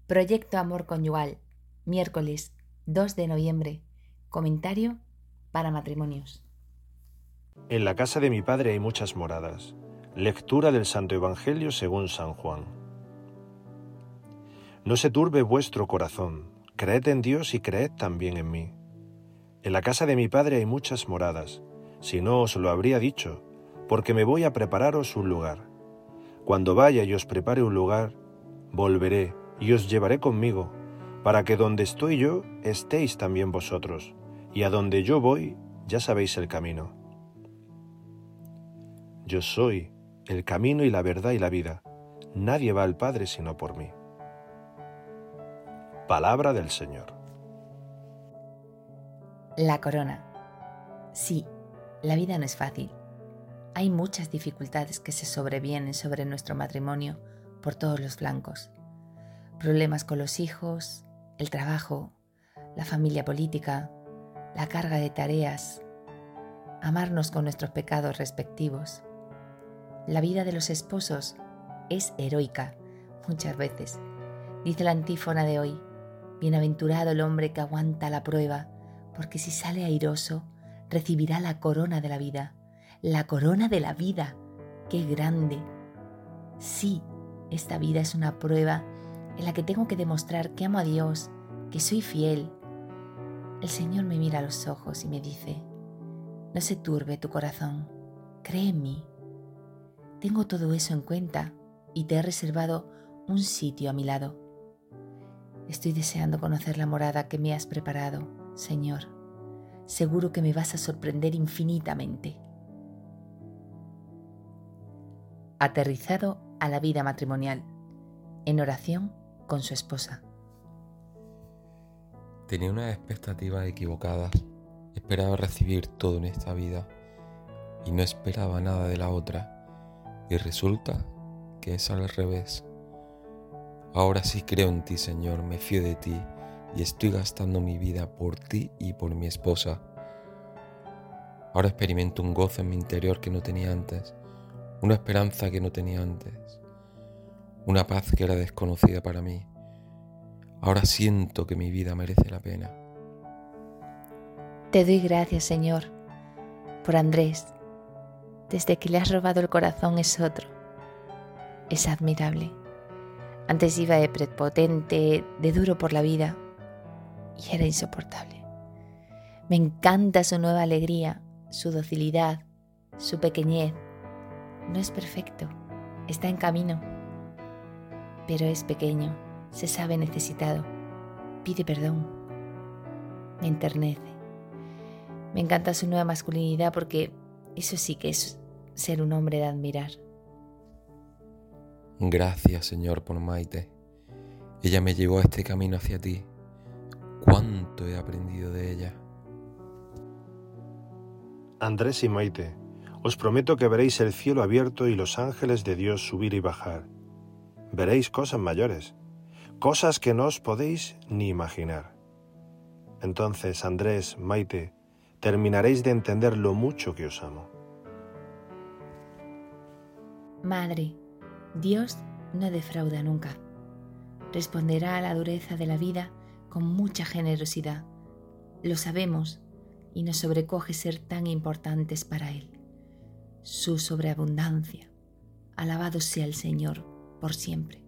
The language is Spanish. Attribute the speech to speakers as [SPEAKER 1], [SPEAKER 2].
[SPEAKER 1] Proyecto Amor Conyugal, miércoles 2 de noviembre. Comentario para matrimonios.
[SPEAKER 2] En la casa de mi Padre hay muchas moradas. Lectura del Santo Evangelio según San Juan. No se turbe vuestro corazón, creed en Dios y creed también en mí. En la casa de mi Padre hay muchas moradas, si no os lo habría dicho, porque me voy a prepararos un lugar. Cuando vaya y os prepare un lugar, volveré y os llevaré conmigo, para que donde estoy yo estéis también vosotros, y a donde yo voy ya sabéis el camino. Yo soy el camino y la verdad y la vida. Nadie va al Padre sino por mí. Palabra del Señor.
[SPEAKER 1] La corona. Sí, la vida no es fácil. Hay muchas dificultades que se sobrevienen sobre nuestro matrimonio por todos los flancos. Problemas con los hijos, el trabajo, la familia política, la carga de tareas, amarnos con nuestros pecados respectivos. La vida de los esposos es heroica muchas veces. Dice la antífona de hoy: bienaventurado el hombre que aguanta la prueba, porque si sale airoso, recibirá la corona de la vida. La corona de la vida. ¡Qué grande! Sí, esta vida es una prueba en la que tengo que demostrar que amo a Dios, que soy fiel. El Señor me mira a los ojos y me dice: no se turbe tu corazón, cree en mí. Tengo todo eso en cuenta y te he reservado un sitio a mi lado. Estoy deseando conocer la morada que me has preparado, Señor. Seguro que me vas a sorprender infinitamente. Aterrizado a la vida matrimonial, en oración con su esposa.
[SPEAKER 3] Tenía unas expectativas equivocadas. Esperaba recibir todo en esta vida y no esperaba nada de la otra. Y resulta que es al revés. Ahora sí creo en ti, Señor, me fío de ti y estoy gastando mi vida por ti y por mi esposa. Ahora experimento un gozo en mi interior que no tenía antes, una esperanza que no tenía antes, una paz que era desconocida para mí. Ahora siento que mi vida merece la pena.
[SPEAKER 1] Te doy gracias, Señor, por Andrés. Desde que le has robado el corazón es otro. Es admirable. Antes iba de prepotente, de duro por la vida, y era insoportable. Me encanta su nueva alegría, su docilidad, su pequeñez. No es perfecto, está en camino, pero es pequeño, se sabe necesitado, pide perdón. Me enternece. Me encanta su nueva masculinidad porque eso sí que es ser un hombre de admirar.
[SPEAKER 3] Gracias, Señor, por Maite. Ella me llevó a este camino hacia ti. ¿Cuánto he aprendido de ella?
[SPEAKER 2] Andrés y Maite, os prometo que veréis el cielo abierto y los ángeles de Dios subir y bajar. Veréis cosas mayores, cosas que no os podéis ni imaginar. Entonces, Andrés, Maite, terminaréis de entender lo mucho que os amo.
[SPEAKER 1] Madre, Dios no defrauda nunca. Responderá a la dureza de la vida con mucha generosidad. Lo sabemos y nos sobrecoge ser tan importantes para Él. Su sobreabundancia. Alabado sea el Señor por siempre.